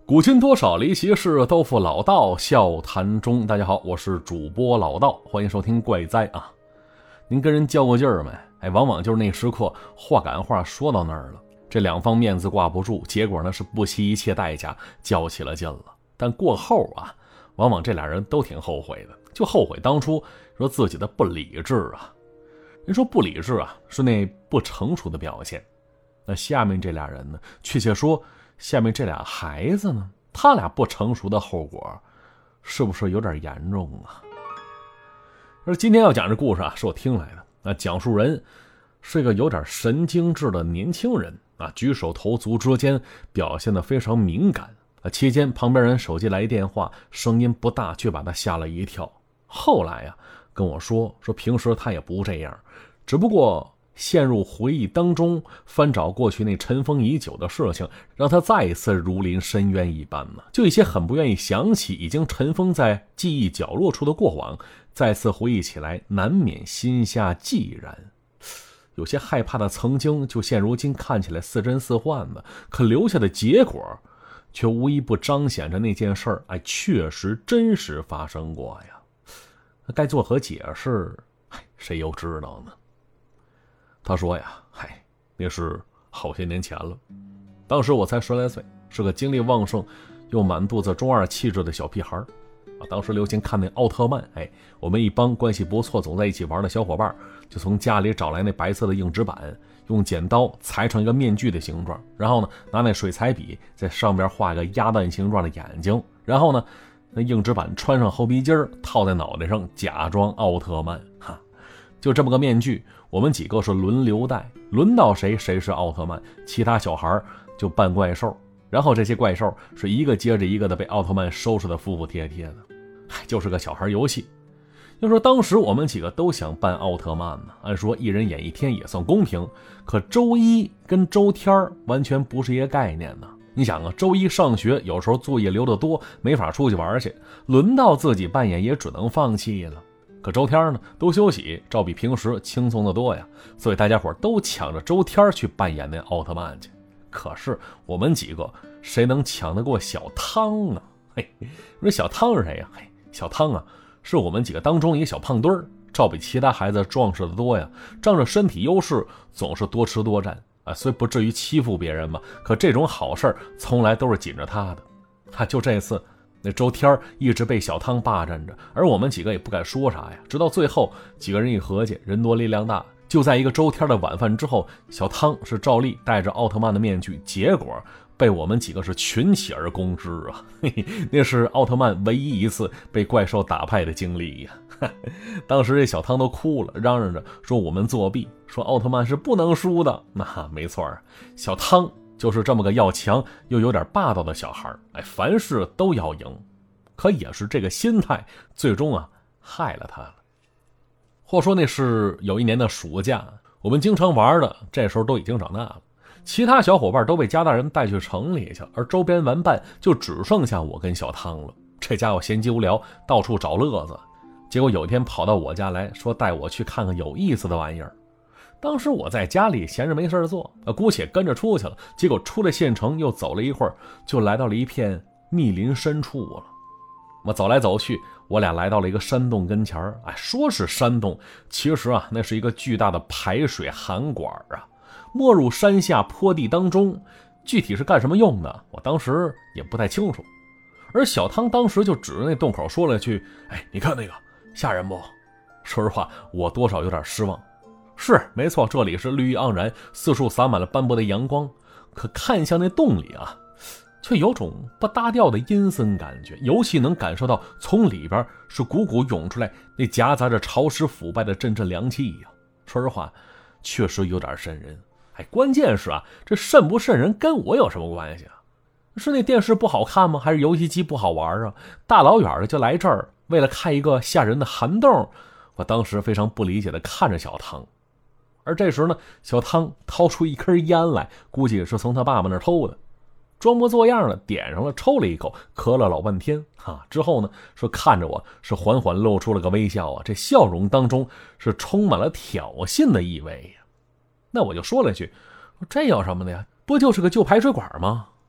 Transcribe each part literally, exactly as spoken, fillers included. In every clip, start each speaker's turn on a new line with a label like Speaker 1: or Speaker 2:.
Speaker 1: 古今多少离奇事，都付老道笑谈中。大家好，我是主播老道，欢迎收听怪哉啊。您跟人较过劲儿没？哎，往往就是那时刻话赶话说到那儿了，这两方面子挂不住，结果呢是不惜一切代价较起了劲了。但过后啊，往往这俩人都挺后悔的，就后悔当初说自己的不理智啊。人说不理智啊，是那不成熟的表现。那下面这俩人呢，确切说下面这俩孩子呢，他俩不成熟的后果是不是有点严重啊？而今天要讲这故事啊，是我听来的。那讲述人是一个有点神经质的年轻人啊，举手投足之间表现得非常敏感啊。期间旁边人手机来电话，声音不大，却把他吓了一跳。后来呀、啊，跟我说说平时他也不这样，只不过陷入回忆当中，翻找过去那尘封已久的事情，让他再一次如临深渊一般呢。就一些很不愿意想起已经尘封在记忆角落处的过往，再次回忆起来，难免心下悸然。有些害怕的曾经，就现如今看起来似真似幻的，可留下的结果，却无一不彰显着那件事儿，哎，确实真实发生过呀。该作何解释，谁又知道呢？他说呀，嗨，那是好些年前了。当时我才十来岁，是个精力旺盛又满肚子中二气质的小屁孩啊。当时流行看那奥特曼，哎，我们一帮关系不错、总在一起玩的小伙伴，就从家里找来那白色的硬纸板，用剪刀裁成一个面具的形状，然后呢，拿那水彩笔在上边画一个鸭蛋形状的眼睛，然后呢，那硬纸板穿上猴皮筋儿，套在脑袋上，假装奥特曼。哈，就这么个面具。我们几个是轮流戴，轮到谁谁是奥特曼，其他小孩就扮怪兽，然后这些怪兽是一个接着一个的被奥特曼收拾的服服帖帖的，就是个小孩游戏。要说当时我们几个都想扮奥特曼呢，按说一人演一天也算公平，可周一跟周天完全不是一个概念呢。你想啊，周一上学有时候作业留得多，没法出去玩去，轮到自己扮演也只能放弃了。可周天呢都休息，照比平时轻松得多呀，所以大家伙都抢着周天去扮演那奥特曼去。可是我们几个谁能抢得过小汤啊？嘿，说小汤是谁呀？嘿，小汤啊，是我们几个当中一个小胖墩儿，照比其他孩子壮实得多呀，仗着身体优势，总是多吃多占啊，虽不至于欺负别人嘛，可这种好事从来都是紧着他的。啊，就这次。那周天一直被小汤霸占着，而我们几个也不敢说啥呀。直到最后几个人一合计，人多力量大，就在一个周天的晚饭之后，小汤是照例戴着奥特曼的面具，结果被我们几个是群起而攻之啊！嘿嘿，那是奥特曼唯一一次被怪兽打败的经历呀。当时这小汤都哭了，嚷嚷着说我们作弊，说奥特曼是不能输的。那没错啊，小汤就是这么个要强又有点霸道的小孩，哎，凡事都要赢。可也是这个心态，最终啊害了他了。或说那是有一年的暑假，我们经常玩的，这时候都已经长大了，其他小伙伴都被家大人带去城里去，而周边玩伴就只剩下我跟小汤了。这家伙闲极无聊，到处找乐子，结果有一天跑到我家来说带我去看看有意思的玩意儿。当时我在家里闲着没事做，姑且跟着出去了。结果出了县城，又走了一会儿，就来到了一片密林深处了。我走来走去，我俩来到了一个山洞跟前儿。哎，说是山洞，其实啊，那是一个巨大的排水涵管啊，没入山下坡地当中。具体是干什么用的，我当时也不太清楚。而小汤当时就指着那洞口说了一句：“哎，你看那个，吓人不？”说实话，我多少有点失望。是没错，这里是绿意盎然，四处洒满了斑驳的阳光，可看向那洞里啊，却有种不搭调的阴森感觉，尤其能感受到从里边是股股涌出来那夹杂着潮湿腐败的阵阵凉气呀。说实话，确实有点瘆人。哎，关键是啊，这瘆不瘆人跟我有什么关系啊？是那电视不好看吗？还是游戏机不好玩啊？大老远的就来这儿，为了看一个吓人的涵洞。我当时非常不理解的看着小汤。而这时呢，小汤掏出一根烟来，估计是从他爸爸那儿偷的，装模作样的点上了，抽了一口，咳了老半天啊。之后呢，是看着我，是缓缓露出了个微笑啊，这笑容当中是充满了挑衅的意味呀。那我就说了一句：“这有什么的呀？不就是个旧排水管吗？”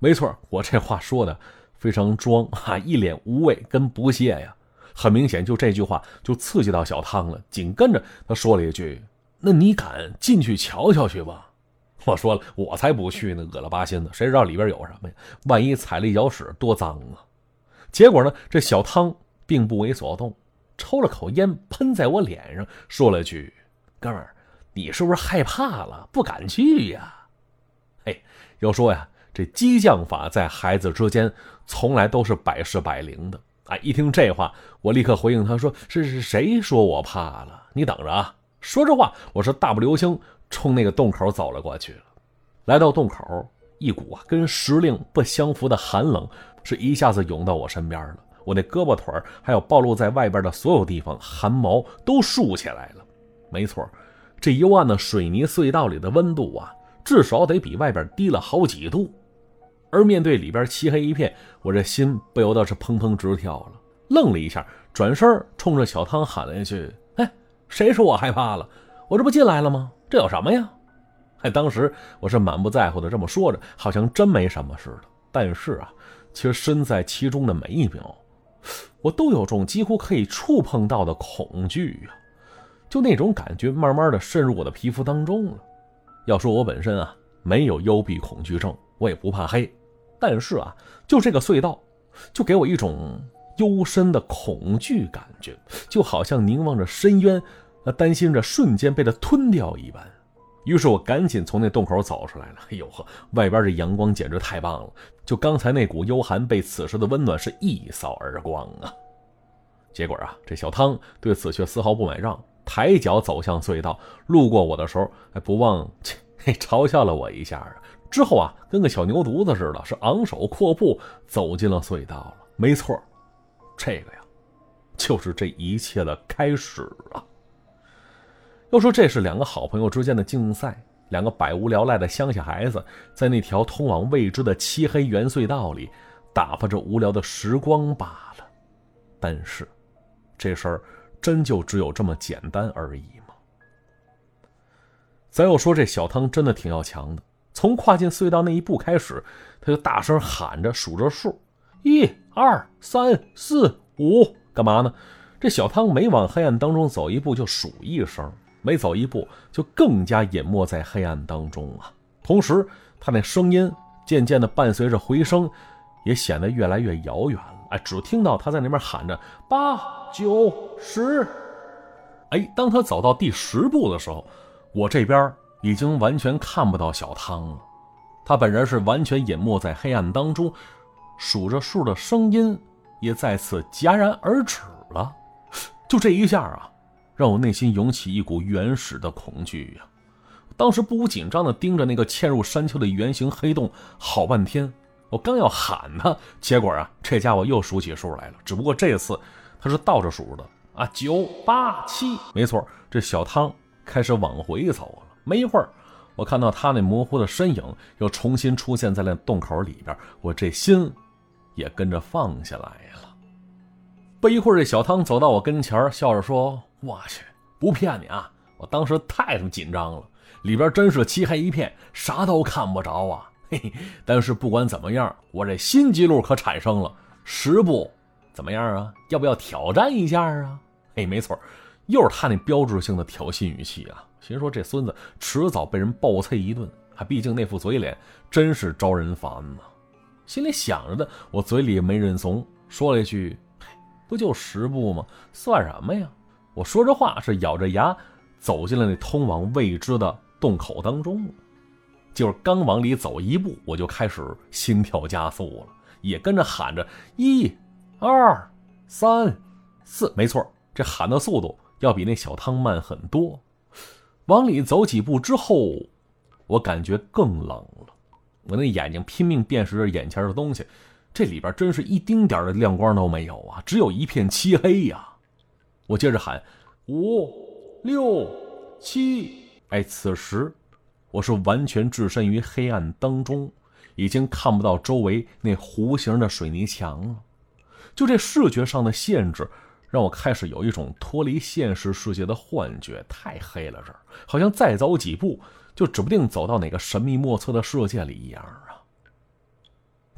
Speaker 1: 没错，我这话说的非常装啊，一脸无畏跟不屑呀。很明显，就这句话就刺激到小汤了。紧跟着他说了一句：“那你敢进去瞧瞧去吧？”我说了，我才不去呢，恶了巴心的，谁知道里边有什么呀？万一踩了一脚屎，多脏啊！结果呢，这小汤并不为所动，抽了口烟，喷在我脸上，说了句：“哥们儿，你是不是害怕了，不敢去呀？”嘿，要说呀，这激将法在孩子之间从来都是百试百灵的。哎，一听这话，我立刻回应他说：“是是谁说我怕了？你等着啊！”说着话，我是大步流星冲那个洞口走了过去了。来到洞口，一股啊跟时令不相符的寒冷是一下子涌到我身边了。我那胳膊腿还有暴露在外边的所有地方，汗毛都竖起来了。没错，这幽暗的水泥隧道里的温度啊，至少得比外边低了好几度。而面对里边漆黑一片，我这心不由得是砰砰直跳了。愣了一下，转身冲着小汤喊了一句：“哎，谁说我害怕了？我这不进来了吗？这有什么呀？”哎，当时我是满不在乎的这么说着，好像真没什么似的。但是啊，其实身在其中的每一秒，我都有种几乎可以触碰到的恐惧呀、啊，就那种感觉慢慢的渗入我的皮肤当中了。要说我本身啊，没有幽闭恐惧症，我也不怕黑。但是啊，就这个隧道，就给我一种幽深的恐惧感觉，就好像凝望着深渊，担心着瞬间被它吞掉一般。于是我赶紧从那洞口走出来了。哎呦呵，外边这阳光简直太棒了，就刚才那股幽寒被此时的温暖是一扫而光啊。结果啊，这小汤对此却丝毫不买账，抬脚走向隧道，路过我的时候还不忘嘿嘲笑了我一下啊。之后啊，跟个小牛犊子似的，是昂首阔步走进了隧道了。没错，这个呀，就是这一切的开始啊。要说这是两个好朋友之间的竞赛，两个百无聊赖的乡下孩子，在那条通往未知的漆黑圆隧道里，打发着无聊的时光罢了。但是，这事儿真就只有这么简单而已吗？咱又说这小汤真的挺要强的。从跨进隧道那一步开始，他就大声喊着数着数，一二三四五，干嘛呢？这小汤每往黑暗当中走一步就数一声，每走一步就更加淹没在黑暗当中啊。同时他那声音渐渐的伴随着回声，也显得越来越遥远了。哎，只听到他在那边喊着八九十。哎，当他走到第十步的时候，我这边已经完全看不到小汤了，他本人是完全隐没在黑暗当中，数着数的声音也再次戛然而止了。就这一下啊，让我内心涌起一股原始的恐惧呀、啊！当时不无紧张地盯着那个嵌入山丘的圆形黑洞好半天，我刚要喊他，结果啊，这家伙又数起数来了，只不过这次他是倒着数的啊，九八七，没错，这小汤开始往回走了。没一会儿，我看到他那模糊的身影又重新出现在那洞口里边，我这心也跟着放下来了。不一会儿，这小汤走到我跟前，笑着说：“我去，不骗你啊，我当时太他妈紧张了，里边真是漆黑一片，啥都看不着啊。嘿嘿，但是不管怎么样，我这新纪录可产生了，十步怎么样啊？要不要挑战一下啊？”嘿，没错，又是他那标志性的挑衅语气啊！心说这孙子迟早被人暴啐一顿，还毕竟那副嘴脸真是招人烦呐、啊。心里想着的，我嘴里没认怂，说了一句：“不就十步吗？算什么呀？”我说着话是咬着牙走进了那通往未知的洞口当中。就是刚往里走一步，我就开始心跳加速了，也跟着喊着一、二、三、四。没错，这喊的速度要比那小汤慢很多。往里走几步之后，我感觉更冷了。我那眼睛拼命辨识着眼前的东西，这里边真是一丁点的亮光都没有啊，只有一片漆黑呀、啊。我接着喊五、六、七。哎，此时我是完全置身于黑暗当中，已经看不到周围那弧形的水泥墙了。就这视觉上的限制，让我开始有一种脱离现实世界的幻觉，太黑了这儿，好像再走几步就指不定走到哪个神秘莫测的世界里一样啊。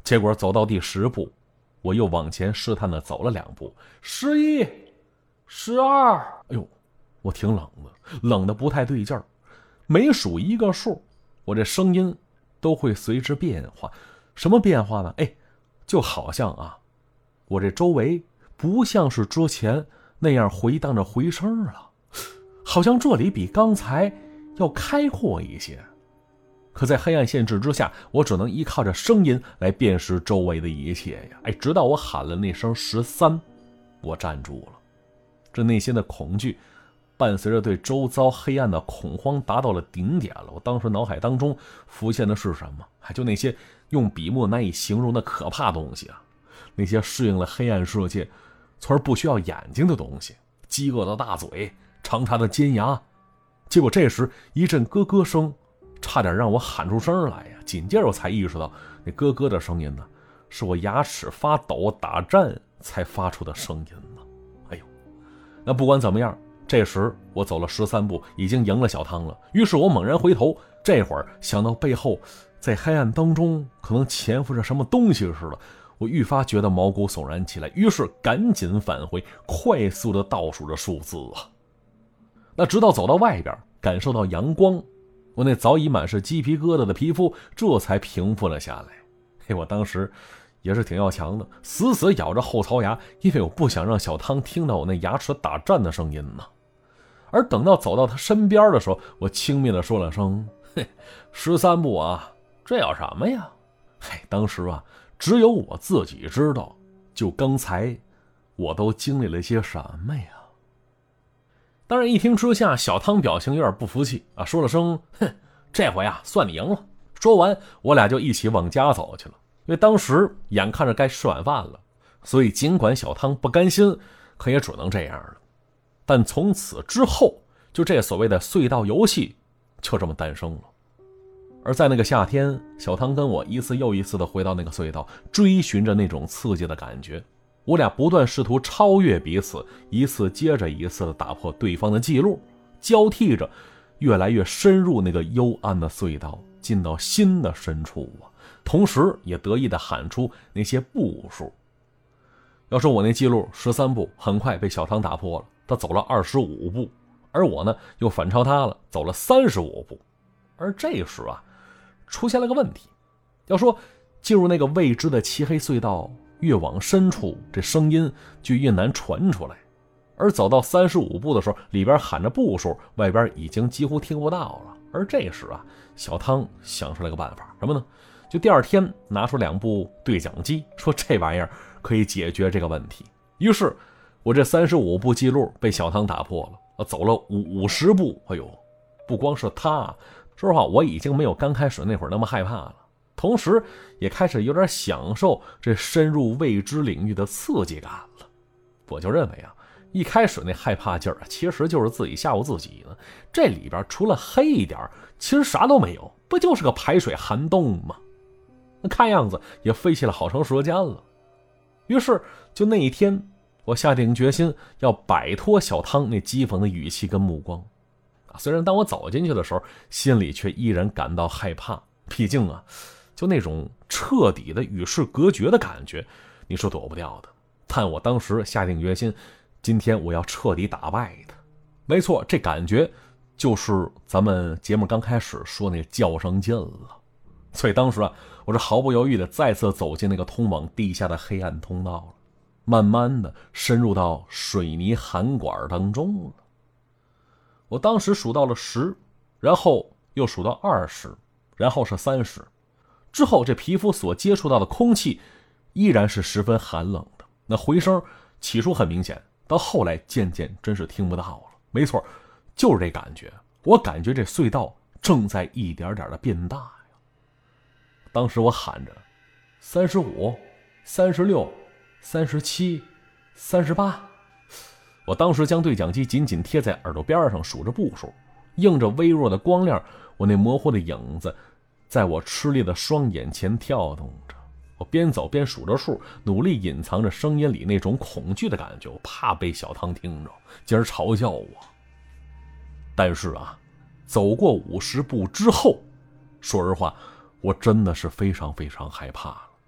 Speaker 1: 结果走到第十步，我又往前试探的走了两步，十一、十二，哎呦，我挺冷的，冷的不太对劲儿。每数一个数，我这声音都会随之变化。什么变化呢？哎，就好像啊，我这周围不像是之前那样回荡着回声了，好像这里比刚才要开阔一些。可在黑暗限制之下，我只能依靠着声音来辨识周围的一切呀！哎，直到我喊了那声十三，我站住了。这内心的恐惧伴随着对周遭黑暗的恐慌达到了顶点了。我当时脑海当中浮现的是什么？还就那些用笔墨难以形容的可怕东西啊，那些适应了黑暗世界从而不需要眼睛的东西，饥饿的大嘴，长长的尖牙。结果这时一阵咯咯声，差点让我喊出声来呀！紧接着我才意识到，那咯咯的声音呢，是我牙齿发抖打颤才发出的声音呢。哎呦，那不管怎么样，这时我走了十三步，已经赢了小汤了。于是我猛然回头，这会儿想到背后在黑暗当中可能潜伏着什么东西似的，我愈发觉得毛骨悚然起来。于是赶紧返回，快速的倒数着数字啊。那直到走到外边，感受到阳光，我那早已满是鸡皮疙瘩的皮肤这才平复了下来。嘿，我当时也是挺要强的，死死咬着后槽牙，因为我不想让小汤听到我那牙齿打颤的声音呢。而等到走到他身边的时候，我轻蔑地说了声：“嘿，十三步啊，这有什么呀？”嘿，当时啊，只有我自己知道，就刚才我都经历了些什么呀。当然一听之下，小汤表情有点不服气啊，说了声：“哼，这回啊算你赢了。”说完，我俩就一起往家走去了。因为当时眼看着该吃晚饭了，所以尽管小汤不甘心，可也只能这样了。但从此之后，就这所谓的隧道游戏就这么诞生了。而在那个夏天，小汤跟我一次又一次的回到那个隧道，追寻着那种刺激的感觉。我俩不断试图超越彼此，一次接着一次的打破对方的记录，交替着越来越深入那个幽暗的隧道，进到心的深处啊！同时也得意的喊出那些步数。要说我那记录十三步，很快被小汤打破了，他走了二十五步，而我呢又反超他了，走了三十五步。而这时啊，出现了个问题。要说进入那个未知的漆黑隧道，越往深处，这声音就越难传出来。而走到三十五步的时候，里边喊着步数，外边已经几乎听不到了。而这时啊，小汤想出来个办法，什么呢？就第二天拿出两部对讲机，说这玩意儿可以解决这个问题。于是我这三十五步记录被小汤打破了，走了五十步。哎呦，不光是他，说实话我已经没有刚开始那会儿那么害怕了，同时也开始有点享受这深入未知领域的刺激感了。我就认为啊，一开始那害怕劲儿其实就是自己吓唬自己呢。这里边除了黑一点，其实啥都没有，不就是个排水涵洞吗？那看样子也费气了好长时间了。于是就那一天，我下定决心要摆脱小汤那讥讽的语气跟目光。虽然当我走进去的时候，心里却依然感到害怕，毕竟啊，就那种彻底的与世隔绝的感觉，你是躲不掉的。但我当时下定决心，今天我要彻底打败他。没错，这感觉就是咱们节目刚开始说那较上劲了。所以当时啊，我是毫不犹豫的再次走进那个通往地下的黑暗通道了，慢慢的深入到水泥涵管当中了。我当时数到了十，然后又数到二十，然后是三十。之后这皮肤所接触到的空气依然是十分寒冷的，那回声起初很明显，到后来渐渐真是听不到了。没错，就是这感觉，我感觉这隧道正在一点点的变大呀。当时我喊着三十五、三十六、三十七、三十八。我当时将对讲机紧紧贴在耳朵边上，数着步数，映着微弱的光亮，我那模糊的影子在我吃力的双眼前跳动着。我边走边数着数，努力隐藏着声音里那种恐惧的感觉，我怕被小汤听着，进而嘲笑我。但是啊，走过五十步之后，说实话，我真的是非常非常害怕了。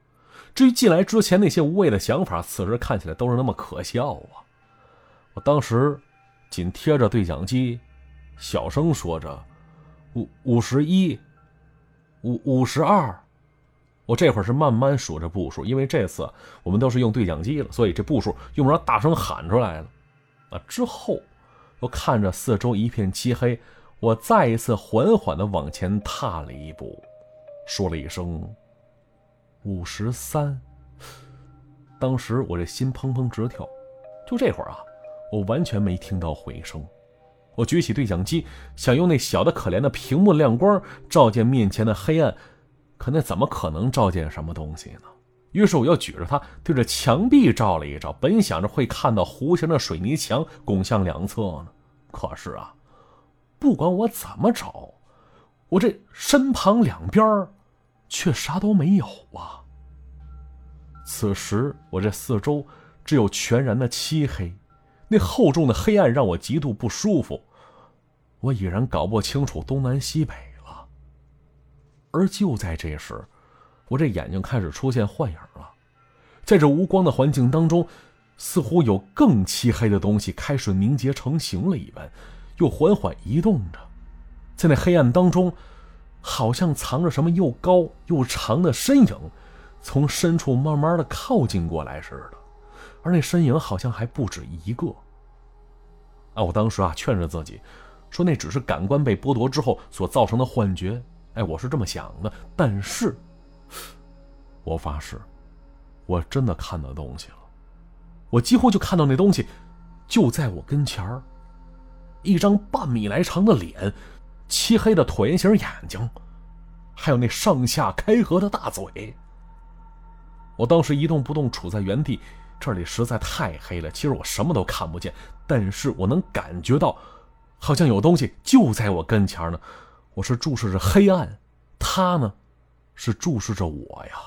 Speaker 1: 至于进来之前那些无谓的想法，此时看起来都是那么可笑啊！我当时紧贴着对讲机，小声说着：“五五十一，五五十二。”我这会儿是慢慢数着步数，因为这次我们都是用对讲机了，所以这步数用不着大声喊出来了。啊，之后我看着四周一片漆黑，我再一次缓缓地往前踏了一步，说了一声五十三。当时我这心砰砰直跳，就这会儿啊，我完全没听到回声。我举起对讲机，想用那小的可怜的屏幕亮光照见面前的黑暗，可那怎么可能照见什么东西呢？于是我又举着它对着墙壁照了一照，本想着会看到弧形的水泥墙拱向两侧呢，可是啊，不管我怎么找，我这身旁两边却啥都没有啊。此时我这四周只有全然的漆黑，那厚重的黑暗让我极度不舒服，我已然搞不清楚东南西北了。而就在这时，我这眼睛开始出现幻影了，在这无光的环境当中，似乎有更漆黑的东西开始凝结成形了一般，又缓缓移动着。在那黑暗当中，好像藏着什么又高又长的身影，从深处慢慢的靠近过来似的，而那身影好像还不止一个。啊，我当时啊劝着自己，说那只是感官被剥夺之后所造成的幻觉。哎，我是这么想的，但是我发誓，我真的看到东西了。我几乎就看到那东西就在我跟前儿，一张半米来长的脸，漆黑的椭圆形眼睛，还有那上下开合的大嘴。我当时一动不动，处在原地，这里实在太黑了，其实我什么都看不见，但是我能感觉到好像有东西就在我跟前呢。我是注视着黑暗，他呢是注视着我呀。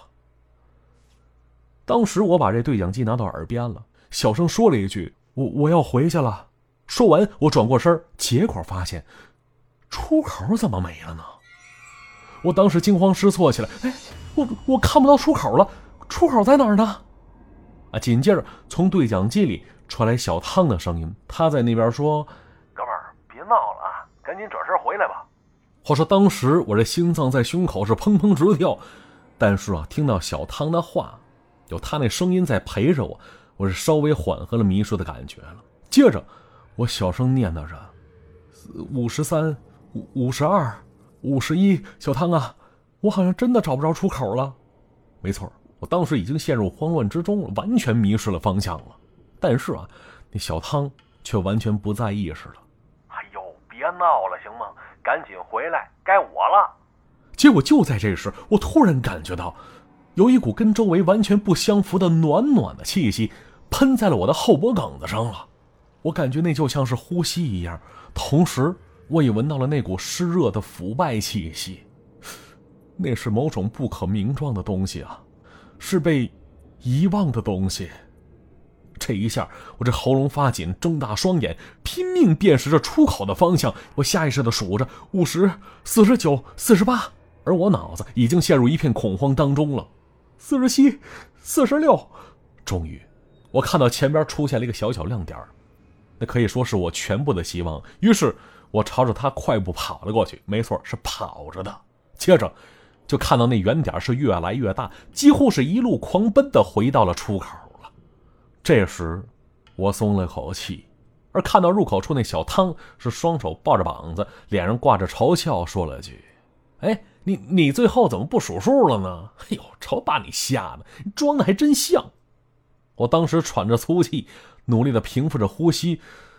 Speaker 1: 当时我把这对讲机拿到耳边了，小声说了一句：“我我要回去了。”说完，我转过身，结果发现出口怎么没了呢？我当时惊慌失措起来，哎，我我看不到出口了，出口在哪儿呢？啊！紧接着从对讲机里传来小汤的声音，他在那边说：“
Speaker 2: 哥们儿，别闹了啊，赶紧转身回来吧。”
Speaker 1: 话说当时我这心脏在胸口是砰砰直跳，但是啊，听到小汤的话，有他那声音在陪着我，我是稍微缓和了迷失的感觉了。接着我小声念叨着：“五十三，五五十二，五十一，小汤啊，我好像真的找不着出口了。”没错，我当时已经陷入慌乱之中了，完全迷失了方向了。但是啊，那小汤却完全不在意似的。
Speaker 2: 哎呦，别闹了行吗？赶紧回来，该我了。
Speaker 1: 结果就在这时，我突然感觉到有一股跟周围完全不相符的暖暖的气息喷在了我的后脖梗子上了。我感觉那就像是呼吸一样，同时我也闻到了那股湿热的腐败气息。那是某种不可名状的东西啊，是被遗忘的东西。这一下我这喉咙发紧，睁大双眼拼命辨识着出口的方向，我下意识地数着五十、四十九、四十八，而我脑子已经陷入一片恐慌当中了。四十七、四十六，终于我看到前边出现了一个小小亮点，那可以说是我全部的希望。于是我朝着它快步跑了过去，没错，是跑着的。接着就看到那圆点是越来越大，几乎是一路狂奔的回到了出口了。这时我松了口气，而看到入口处那小汤是双手抱着膀子，脸上挂着嘲笑，说了句：“哎，你你最后怎么不数数了呢？哎呦，瞅把你吓的，你装的还真像。”我当时喘着粗气，努力的平复着呼吸。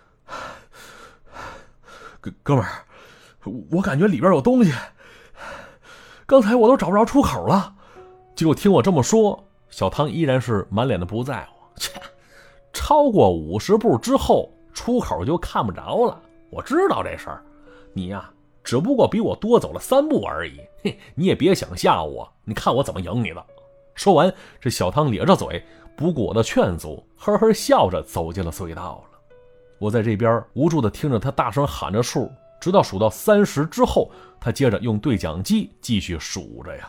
Speaker 1: 哥哥们儿，我感觉里边有东西，刚才我都找不着出口了。结果听我这么说，小汤依然是满脸的不在乎。切，超过五十步之后，出口就看不着了。我知道这事儿，你呀、啊，只不过比我多走了三步而已。嘿，你也别想吓我，你看我怎么赢你的。说完，这小汤咧着嘴，不顾我的劝阻，呵呵笑着走进了隧道了。我在这边无助地听着他大声喊着数，直到数到三十之后，他接着用对讲机继续数着呀。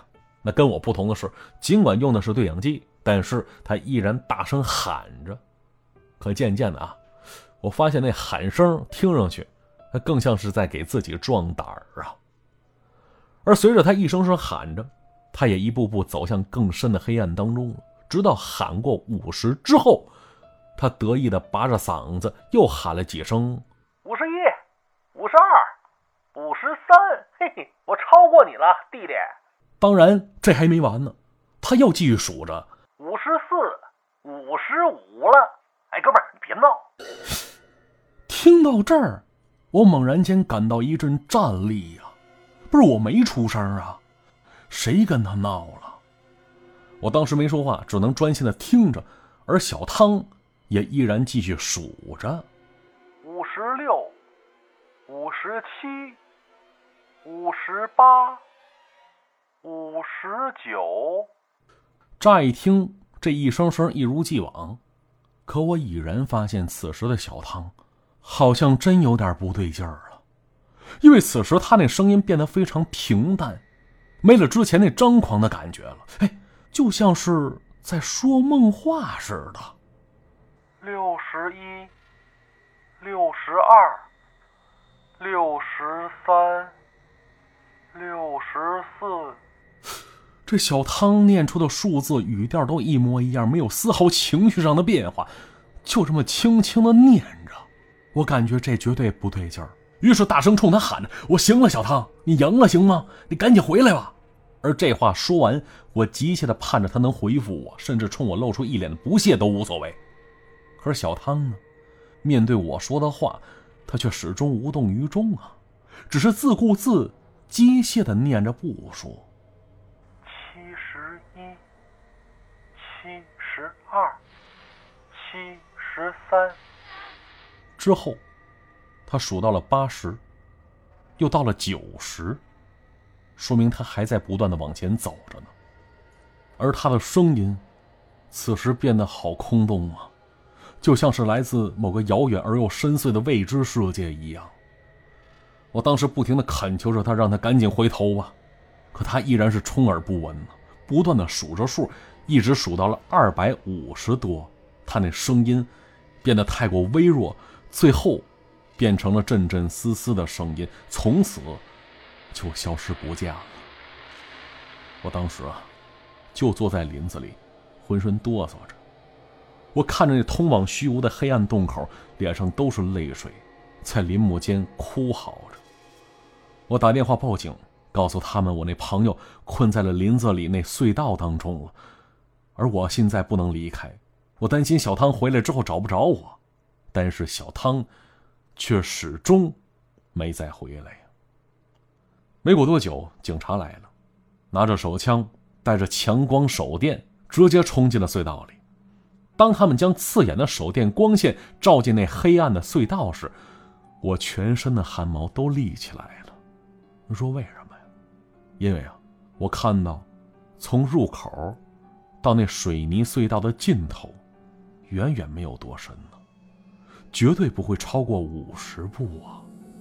Speaker 1: 那跟我不同的是，尽管用的是对讲机，但是他依然大声喊着。可渐渐的啊，我发现那喊声听上去更像是在给自己壮胆儿啊。而随着他一声声喊着，他也一步步走向更深的黑暗当中了。直到喊过五十之后，他得意地拔着嗓子又喊了几声
Speaker 2: 五十一、五十二、五十三，嘿嘿，我超过你了，弟弟。
Speaker 1: 当然这还没完呢，他又继续数着
Speaker 2: 五十四、五十五了。哎，哥们儿，你别闹。
Speaker 1: 听到这儿，我猛然间感到一阵战栗呀、啊！不是我没出声啊，谁跟他闹了？我当时没说话，只能专心的听着，而小汤也依然继续数着：
Speaker 2: 五十六、五十七、五十八、五十九。
Speaker 1: 乍一听，这一声声一如既往，可我已然发现此时的小汤好像真有点不对劲儿了，因为此时他那声音变得非常平淡，没了之前那张狂的感觉了。哎，就像是在说梦话似的。
Speaker 2: 六十一、六十二、六十三、六十四。
Speaker 1: 这小汤念出的数字语调都一模一样，没有丝毫情绪上的变化，就这么轻轻的念着。我感觉这绝对不对劲儿，于是大声冲他喊着：我行了，小汤，你赢了行吗？你赶紧回来吧。而这话说完，我急切地盼着他能回复我，甚至冲我露出一脸的不屑都无所谓。可是小汤呢，面对我说的话，他却始终无动于衷啊，只是自顾自机械地念着步数：
Speaker 2: 七十一、七十二、七十三。
Speaker 1: 之后他数到了八十，又到了九十，说明他还在不断地往前走着呢。而他的声音此时变得好空洞啊，就像是来自某个遥远而又深邃的未知世界一样。我当时不停地恳求着他，让他赶紧回头吧，可他依然是充耳不闻呢，不断地数着数，一直数到了二百五十多，他那声音变得太过微弱，最后变成了阵阵丝丝的声音，从此就消失不见了。我当时啊，就坐在林子里，浑身哆嗦着。我看着那通往虚无的黑暗洞口，脸上都是泪水，在林木间哭嚎着。我打电话报警，告诉他们我那朋友困在了林子里那隧道当中了，而我现在不能离开，我担心小汤回来之后找不着我。但是小汤却始终没再回来呀。没过多久，警察来了，拿着手枪，带着强光手电，直接冲进了隧道里。当他们将刺眼的手电光线照进那黑暗的隧道时，我全身的汗毛都立起来了。你说为什么呀？因为啊，我看到从入口到那水泥隧道的尽头，远远没有多深呢，绝对不会超过五十步啊！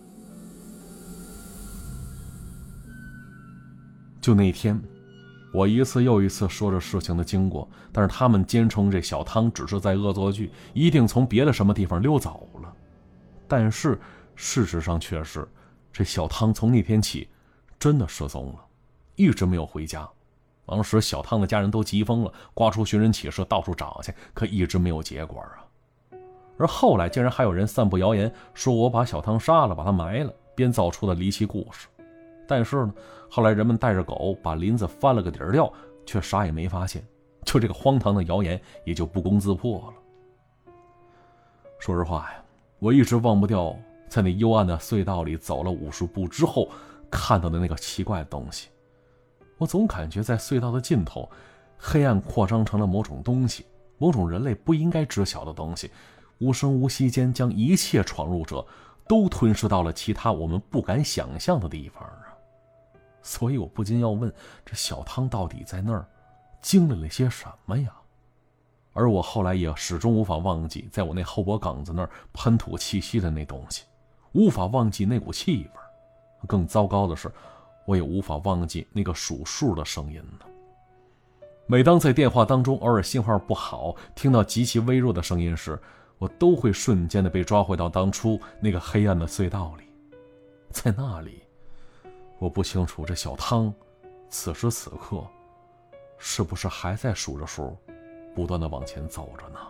Speaker 1: 就那天，我一次又一次说着事情的经过，但是他们坚称这小汤只是在恶作剧，一定从别的什么地方溜走了。但是事实上却是，这小汤从那天起真的失踪了，一直没有回家。当时小汤的家人都急疯了，刮出寻人启事，到处找去，可一直没有结果啊。而后来竟然还有人散布谣言，说我把小汤杀了，把他埋了，编造出的离奇故事。但是呢，后来人们带着狗把林子翻了个底儿掉，却啥也没发现，就这个荒唐的谣言也就不攻自破了。说实话呀，我一直忘不掉在那幽暗的隧道里走了五十步之后看到的那个奇怪的东西。我总感觉在隧道的尽头，黑暗扩张成了某种东西，某种人类不应该知晓的东西，无声无息间将一切闯入者都吞噬到了其他我们不敢想象的地方啊！所以我不禁要问，这小汤到底在那儿经历了些什么呀？而我后来也始终无法忘记，在我那后脖梗子那儿喷吐气息的那东西，无法忘记那股气味。更糟糕的是，我也无法忘记那个数数的声音呢。 每当在电话当中偶尔信号不好，听到极其微弱的声音时，我都会瞬间的被抓回到当初那个黑暗的隧道里。在那里，我不清楚这小汤此时此刻是不是还在数着数，不断的往前走着呢。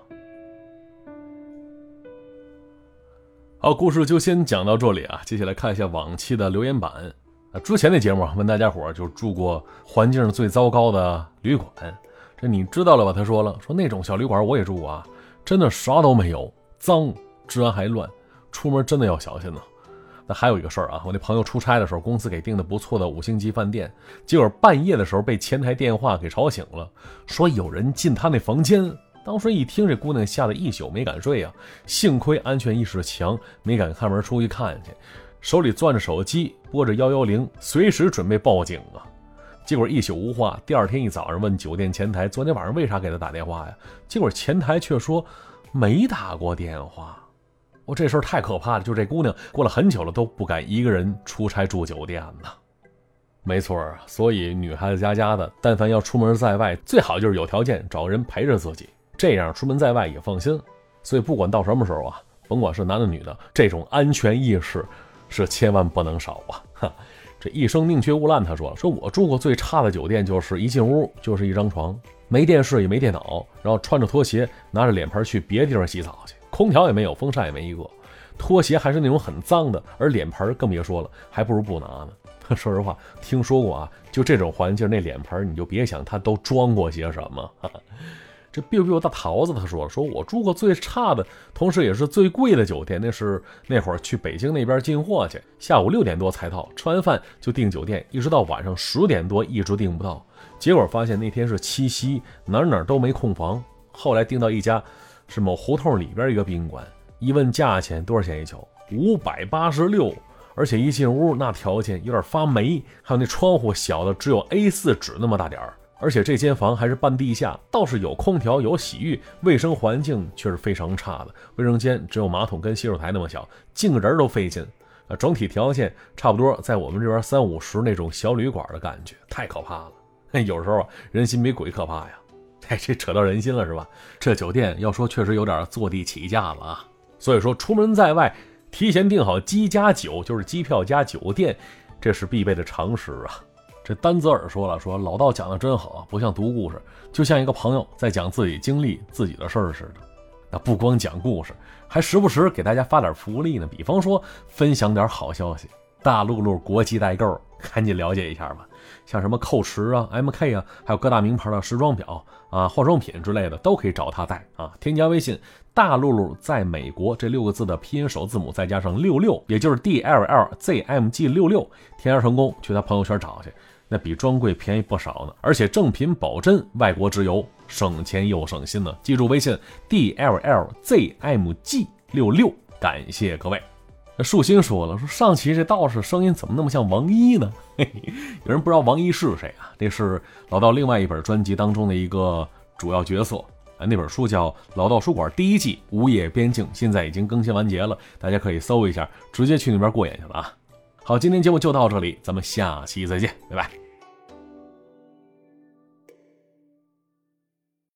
Speaker 1: 好，故事就先讲到这里啊。接下来看一下往期的留言板。啊，之前的节目问大家伙就住过环境最糟糕的旅馆，这你知道了吧？他说了，说那种小旅馆我也住过啊，真的啥都没有，脏，治安还乱，出门真的要小心呢。那还有一个事儿啊，我那朋友出差的时候，公司给订的不错的五星级饭店，结果半夜的时候被前台电话给吵醒了，说有人进他那房间。当时一听，这姑娘吓得一宿没敢睡啊，幸亏安全意识强，没敢开门出去看去，手里攥着手机，拨着一一零，随时准备报警啊。结果一宿无话，第二天一早上问酒店前台昨天晚上为啥给他打电话呀？结果前台却说没打过电话。我这事儿太可怕了，就这姑娘过了很久了都不敢一个人出差住酒店呢。没错啊，所以女孩子家家的，但凡要出门在外，最好就是有条件找个人陪着自己，这样出门在外也放心。所以不管到什么时候啊，甭管是男的女的，这种安全意识是千万不能少啊。哈，这一生宁缺毋滥，他说了，说我住过最差的酒店，就是一进屋就是一张床，没电视也没电脑，然后穿着拖鞋拿着脸盆去别地方洗澡去，空调也没有，风扇也没一个，拖鞋还是那种很脏的，而脸盆更别说了，还不如不拿呢。说实话，听说过啊，就这种环境，那脸盆你就别想他都装过些什么。这 biu biu 大桃子他说了，说我住过最差的，同时也是最贵的酒店，那是那会儿去北京那边进货去，下午六点多才到，吃完饭就订酒店，一直到晚上十点多一直订不到，结果发现那天是七夕，哪哪都没空房，后来订到一家是某胡同里边一个宾馆，一问价钱多少钱一宿，五百八十六。而且一进屋那条件有点发霉，还有那窗户小的只有 A 四 纸那么大点儿，而且这间房还是半地下，倒是有空调有洗浴，卫生环境却是非常差的，卫生间只有马桶跟洗手台那么小，进个人都费劲啊。整体条件差不多在我们这边三五十那种小旅馆的感觉，太可怕了。有时候人心比鬼可怕呀。哎，这扯到人心了是吧？这酒店要说确实有点坐地起价了啊。所以说出门在外提前订好机加酒，就是机票加酒店，这是必备的常识啊。这丹泽尔说了，说老道讲的真好，不像读故事，就像一个朋友在讲自己经历自己的事儿似的。那不光讲故事，还时不时给大家发点福利呢，比方说分享点好消息，大陆路国际代购赶紧了解一下吧。像什么蔻驰啊 M K 啊，还有各大名牌的时装表啊、化妆品之类的都可以找他带啊。添加微信大陆路在美国这六个字的拼音首字母再加上六六，也就是 D L L Z M G 六六，添加成功去他朋友圈找去，那比专柜便宜不少呢，而且正品保真，外国直邮，省钱又省心呢。记住微信 D L L Z M G 六六，感谢各位。树新说了，说上期这道士声音怎么那么像王一呢？嘿嘿，有人不知道王一是谁啊？这是老道另外一本专辑当中的一个主要角色啊。那本书叫《老道书馆》第一季无业边境，现在已经更新完结了，大家可以搜一下，直接去那边过瘾去了啊。好，今天节目就到这里，咱们下期再见，拜拜。